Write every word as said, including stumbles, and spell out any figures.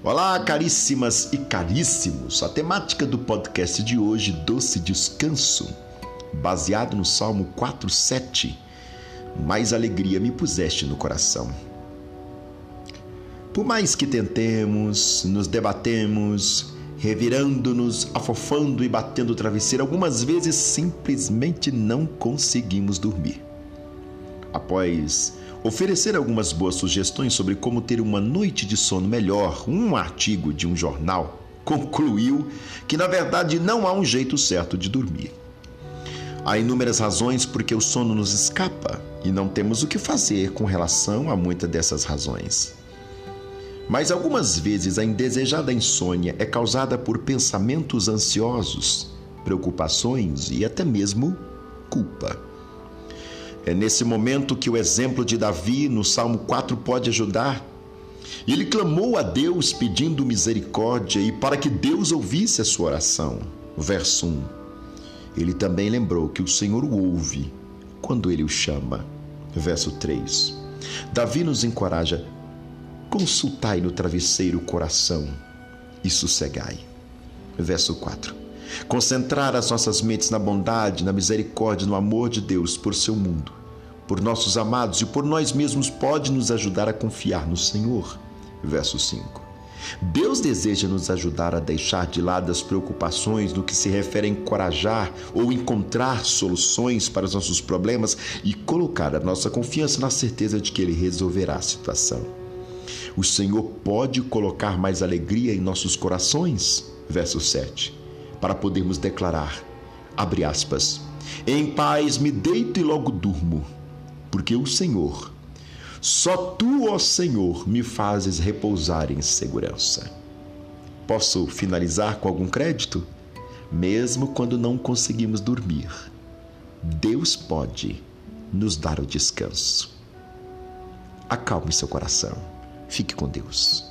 Olá, caríssimas e caríssimos! A temática do podcast de hoje, Doce Descanso, baseado no Salmo quatro, sete. Mais alegria me puseste no coração. Por mais que tentemos, nos debatemos, revirando-nos, afofando e batendo o travesseiro, algumas vezes simplesmente não conseguimos dormir. Após oferecer algumas boas sugestões sobre como ter uma noite de sono melhor, um artigo de um jornal concluiu que, na verdade, não há um jeito certo de dormir. Há inúmeras razões porque o sono nos escapa e não temos o que fazer com relação a muitas dessas razões. Mas algumas vezes a indesejada insônia é causada por pensamentos ansiosos, preocupações e até mesmo culpa. É nesse momento que o exemplo de Davi, no Salmo quatro, pode ajudar. Ele clamou a Deus pedindo misericórdia e para que Deus ouvisse a sua oração. Verso um. Ele também lembrou que o Senhor o ouve quando ele o chama. Verso três. Davi nos encoraja: consultai no travesseiro o coração e sossegai. Verso quatro. Concentrar as nossas mentes na bondade, na misericórdia, no amor de Deus por seu mundo, por nossos amados e por nós mesmos pode nos ajudar a confiar no Senhor. Verso cinco. Deus deseja nos ajudar a deixar de lado as preocupações no que se refere a encorajar ou encontrar soluções para os nossos problemas e colocar a nossa confiança na certeza de que Ele resolverá a situação. O Senhor pode colocar mais alegria em nossos corações. Verso sete. Para podermos declarar, abre aspas, em paz me deito e logo durmo, porque o Senhor, só Tu, ó Senhor, me fazes repousar em segurança. Posso finalizar com algum crédito? Mesmo quando não conseguimos dormir, Deus pode nos dar o descanso. Acalme seu coração. Fique com Deus.